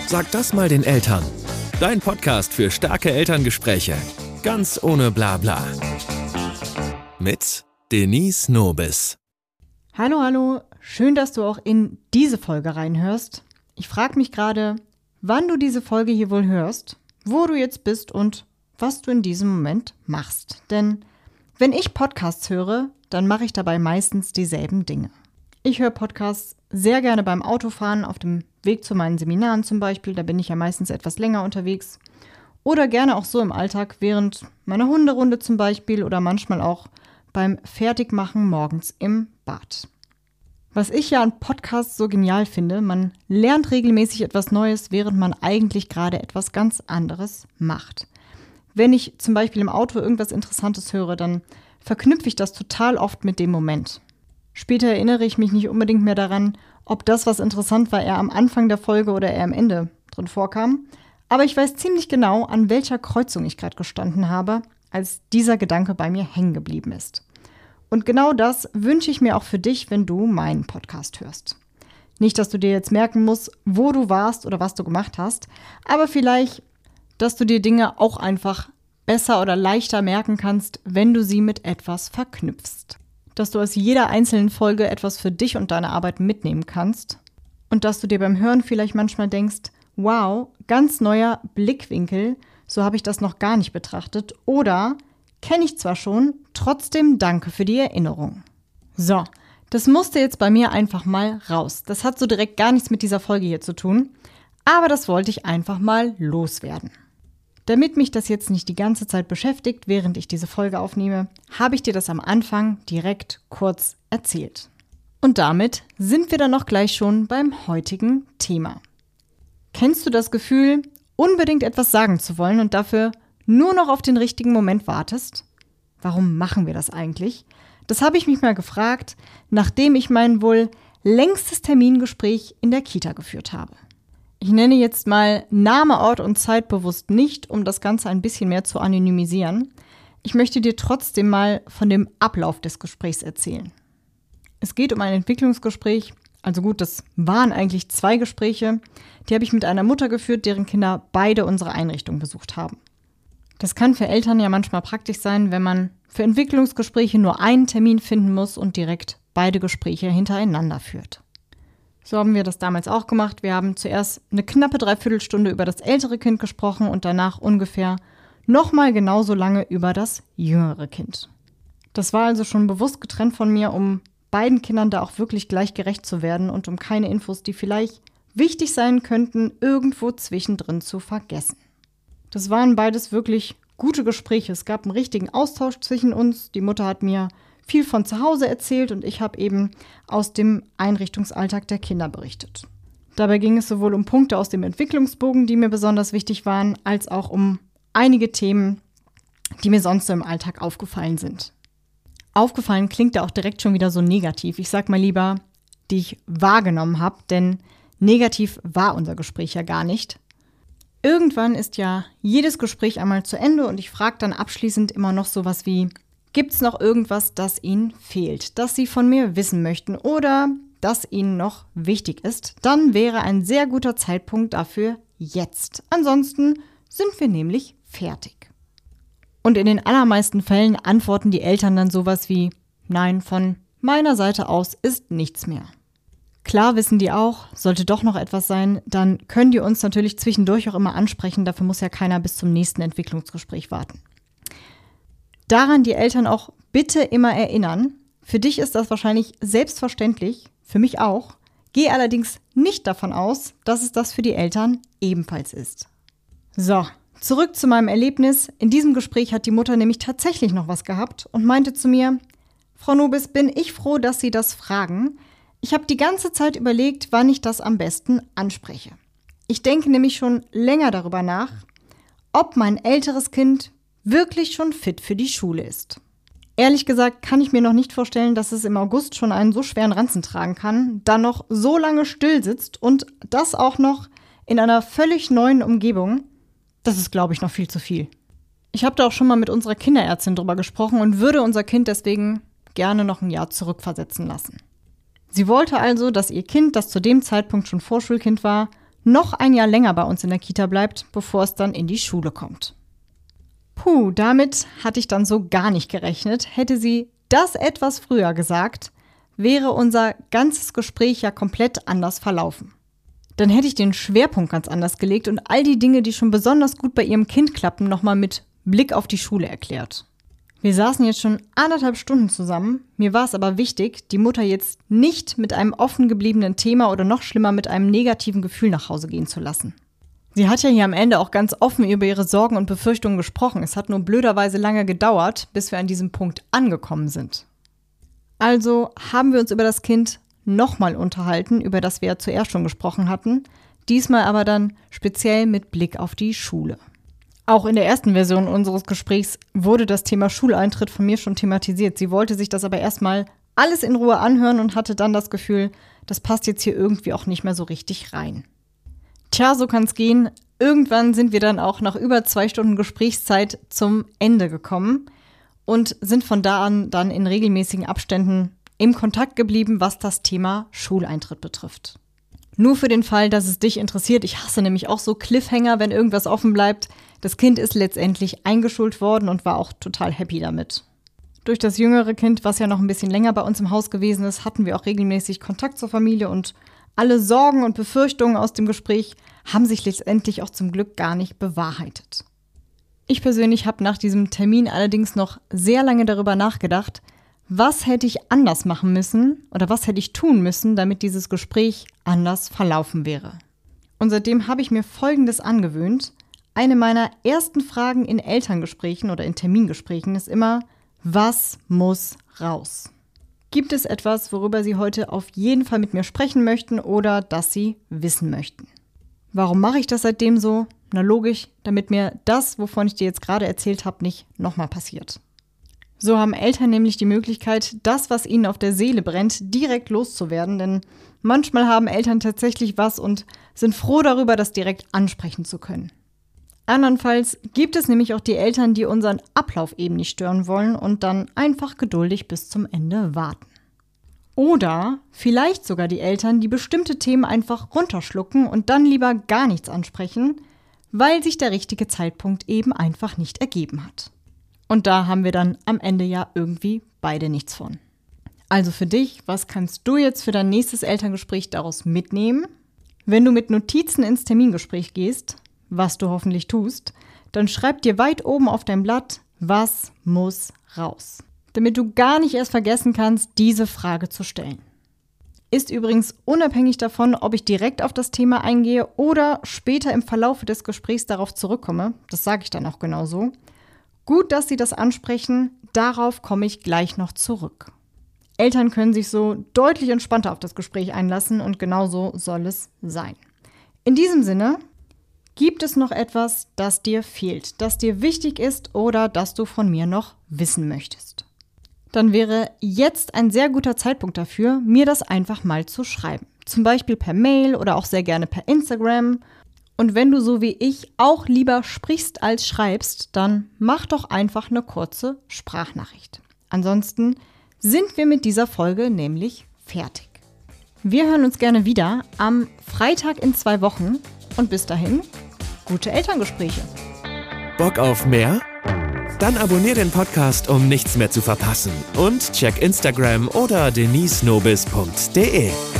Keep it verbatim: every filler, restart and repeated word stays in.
Sag das mal den Eltern. Dein Podcast für starke Elterngespräche. Ganz ohne Blabla. Mit Denise Nobis. Hallo, hallo. Schön, dass du auch in diese Folge reinhörst. Ich frage mich gerade, wann du diese Folge hier wohl hörst, wo du jetzt bist und was du in diesem Moment machst. Denn wenn ich Podcasts höre, dann mache ich dabei meistens dieselben Dinge. Ich höre Podcasts sehr gerne beim Autofahren, auf dem Weg zu meinen Seminaren zum Beispiel. Da bin ich ja meistens etwas länger unterwegs. Oder gerne auch so im Alltag während meiner Hunderunde zum Beispiel oder manchmal auch beim Fertigmachen morgens im Bad. Was ich ja an Podcasts so genial finde, man lernt regelmäßig etwas Neues, während man eigentlich gerade etwas ganz anderes macht. Wenn ich zum Beispiel im Auto irgendwas Interessantes höre, dann verknüpfe ich das total oft mit dem Moment. Später erinnere ich mich nicht unbedingt mehr daran, ob das, was interessant war, eher am Anfang der Folge oder eher am Ende drin vorkam. Aber ich weiß ziemlich genau, an welcher Kreuzung ich gerade gestanden habe, als dieser Gedanke bei mir hängen geblieben ist. Und genau das wünsche ich mir auch für dich, wenn du meinen Podcast hörst. Nicht, dass du dir jetzt merken musst, wo du warst oder was du gemacht hast, aber vielleicht, dass du dir Dinge auch einfach besser oder leichter merken kannst, wenn du sie mit etwas verknüpfst. Dass du aus jeder einzelnen Folge etwas für dich und deine Arbeit mitnehmen kannst und dass du dir beim Hören vielleicht manchmal denkst, wow, ganz neuer Blickwinkel, so habe ich das noch gar nicht betrachtet oder kenne ich zwar schon, trotzdem danke für die Erinnerung. So, das musste jetzt bei mir einfach mal raus. Das hat so direkt gar nichts mit dieser Folge hier zu tun, aber das wollte ich einfach mal loswerden. Damit mich das jetzt nicht die ganze Zeit beschäftigt, während ich diese Folge aufnehme, habe ich dir das am Anfang direkt kurz erzählt. Und damit sind wir dann noch gleich schon beim heutigen Thema. Kennst du das Gefühl, unbedingt etwas sagen zu wollen und dafür nur noch auf den richtigen Moment wartest? Warum machen wir das eigentlich? Das habe ich mich mal gefragt, nachdem ich mein wohl längstes Termingespräch in der Kita geführt habe. Ich nenne jetzt mal Name, Ort und Zeit bewusst nicht, um das Ganze ein bisschen mehr zu anonymisieren. Ich möchte dir trotzdem mal von dem Ablauf des Gesprächs erzählen. Es geht um ein Entwicklungsgespräch. Also gut, das waren eigentlich zwei Gespräche. Die habe ich mit einer Mutter geführt, deren Kinder beide unsere Einrichtung besucht haben. Das kann für Eltern ja manchmal praktisch sein, wenn man für Entwicklungsgespräche nur einen Termin finden muss und direkt beide Gespräche hintereinander führt. So haben wir das damals auch gemacht. Wir haben zuerst eine knappe Dreiviertelstunde über das ältere Kind gesprochen und danach ungefähr nochmal genauso lange über das jüngere Kind. Das war also schon bewusst getrennt von mir, um beiden Kindern da auch wirklich gleich gerecht zu werden und um keine Infos, die vielleicht wichtig sein könnten, irgendwo zwischendrin zu vergessen. Das waren beides wirklich gute Gespräche. Es gab einen richtigen Austausch zwischen uns. Die Mutter hat mir viel von zu Hause erzählt und ich habe eben aus dem Einrichtungsalltag der Kinder berichtet. Dabei ging es sowohl um Punkte aus dem Entwicklungsbogen, die mir besonders wichtig waren, als auch um einige Themen, die mir sonst so im Alltag aufgefallen sind. Aufgefallen klingt ja auch direkt schon wieder so negativ. Ich sag mal lieber, die ich wahrgenommen habe, denn negativ war unser Gespräch ja gar nicht. Irgendwann ist ja jedes Gespräch einmal zu Ende und ich frage dann abschließend immer noch sowas wie: Gibt es noch irgendwas, das Ihnen fehlt, das Sie von mir wissen möchten oder das Ihnen noch wichtig ist? Dann wäre ein sehr guter Zeitpunkt dafür jetzt. Ansonsten sind wir nämlich fertig. Und in den allermeisten Fällen antworten die Eltern dann sowas wie: Nein, von meiner Seite aus ist nichts mehr. Klar wissen die auch, sollte doch noch etwas sein, dann können die uns natürlich zwischendurch auch immer ansprechen. Dafür muss ja keiner bis zum nächsten Entwicklungsgespräch warten. Daran die Eltern auch bitte immer erinnern. Für dich ist das wahrscheinlich selbstverständlich, für mich auch. Geh allerdings nicht davon aus, dass es das für die Eltern ebenfalls ist. So, zurück zu meinem Erlebnis. In diesem Gespräch hat die Mutter nämlich tatsächlich noch was gehabt und meinte zu mir: Frau Nobis, bin ich froh, dass Sie das fragen. Ich habe die ganze Zeit überlegt, wann ich das am besten anspreche. Ich denke nämlich schon länger darüber nach, ob mein älteres Kind wirklich schon fit für die Schule ist. Ehrlich gesagt kann ich mir noch nicht vorstellen, dass es im August schon einen so schweren Ranzen tragen kann, dann noch so lange still sitzt und das auch noch in einer völlig neuen Umgebung. Das ist, glaube ich, noch viel zu viel. Ich habe da auch schon mal mit unserer Kinderärztin drüber gesprochen und würde unser Kind deswegen gerne noch ein Jahr zurückversetzen lassen. Sie wollte also, dass ihr Kind, das zu dem Zeitpunkt schon Vorschulkind war, noch ein Jahr länger bei uns in der Kita bleibt, bevor es dann in die Schule kommt. Puh, damit hatte ich dann so gar nicht gerechnet. Hätte sie das etwas früher gesagt, wäre unser ganzes Gespräch ja komplett anders verlaufen. Dann hätte ich den Schwerpunkt ganz anders gelegt und all die Dinge, die schon besonders gut bei ihrem Kind klappen, nochmal mit Blick auf die Schule erklärt. Wir saßen jetzt schon anderthalb Stunden zusammen. Mir war es aber wichtig, die Mutter jetzt nicht mit einem offen gebliebenen Thema oder noch schlimmer mit einem negativen Gefühl nach Hause gehen zu lassen. Sie hat ja hier am Ende auch ganz offen über ihre Sorgen und Befürchtungen gesprochen. Es hat nur blöderweise lange gedauert, bis wir an diesem Punkt angekommen sind. Also haben wir uns über das Kind nochmal unterhalten, über das wir ja zuerst schon gesprochen hatten, diesmal aber dann speziell mit Blick auf die Schule. Auch in der ersten Version unseres Gesprächs wurde das Thema Schuleintritt von mir schon thematisiert. Sie wollte sich das aber erstmal alles in Ruhe anhören und hatte dann das Gefühl, das passt jetzt hier irgendwie auch nicht mehr so richtig rein. Tja, so kann's gehen. Irgendwann sind wir dann auch nach über zwei Stunden Gesprächszeit zum Ende gekommen und sind von da an dann in regelmäßigen Abständen im Kontakt geblieben, was das Thema Schuleintritt betrifft. Nur für den Fall, dass es dich interessiert, ich hasse nämlich auch so Cliffhanger, wenn irgendwas offen bleibt. Das Kind ist letztendlich eingeschult worden und war auch total happy damit. Durch das jüngere Kind, was ja noch ein bisschen länger bei uns im Haus gewesen ist, hatten wir auch regelmäßig Kontakt zur Familie und alle Sorgen und Befürchtungen aus dem Gespräch haben sich letztendlich auch zum Glück gar nicht bewahrheitet. Ich persönlich habe nach diesem Termin allerdings noch sehr lange darüber nachgedacht, was hätte ich anders machen müssen oder was hätte ich tun müssen, damit dieses Gespräch anders verlaufen wäre. Und seitdem habe ich mir Folgendes angewöhnt. Eine meiner ersten Fragen in Elterngesprächen oder in Termingesprächen ist immer, was muss raus? Gibt es etwas, worüber Sie heute auf jeden Fall mit mir sprechen möchten oder das Sie wissen möchten? Warum mache ich das seitdem so? Na logisch, damit mir das, wovon ich dir jetzt gerade erzählt habe, nicht nochmal passiert. So haben Eltern nämlich die Möglichkeit, das, was ihnen auf der Seele brennt, direkt loszuwerden, denn manchmal haben Eltern tatsächlich was und sind froh darüber, das direkt ansprechen zu können. Andernfalls gibt es nämlich auch die Eltern, die unseren Ablauf eben nicht stören wollen und dann einfach geduldig bis zum Ende warten. Oder vielleicht sogar die Eltern, die bestimmte Themen einfach runterschlucken und dann lieber gar nichts ansprechen, weil sich der richtige Zeitpunkt eben einfach nicht ergeben hat. Und da haben wir dann am Ende ja irgendwie beide nichts von. Also für dich, was kannst du jetzt für dein nächstes Elterngespräch daraus mitnehmen? Wenn du mit Notizen ins Termingespräch gehst, was du hoffentlich tust, dann schreib dir weit oben auf dein Blatt, was muss raus? Damit du gar nicht erst vergessen kannst, diese Frage zu stellen. Ist übrigens unabhängig davon, ob ich direkt auf das Thema eingehe oder später im Verlauf des Gesprächs darauf zurückkomme. Das sage ich dann auch genauso. Gut, dass Sie das ansprechen, darauf komme ich gleich noch zurück. Eltern können sich so deutlich entspannter auf das Gespräch einlassen und genauso soll es sein. In diesem Sinne, gibt es noch etwas, das dir fehlt, das dir wichtig ist oder das du von mir noch wissen möchtest? Dann wäre jetzt ein sehr guter Zeitpunkt dafür, mir das einfach mal zu schreiben. Zum Beispiel per Mail oder auch sehr gerne per Instagram. Und wenn du so wie ich auch lieber sprichst als schreibst, dann mach doch einfach eine kurze Sprachnachricht. Ansonsten sind wir mit dieser Folge nämlich fertig. Wir hören uns gerne wieder am Freitag in zwei Wochen und bis dahin, gute Elterngespräche. Bock auf mehr? Dann abonnier den Podcast, um nichts mehr zu verpassen und check Instagram oder denise nobis punkt de.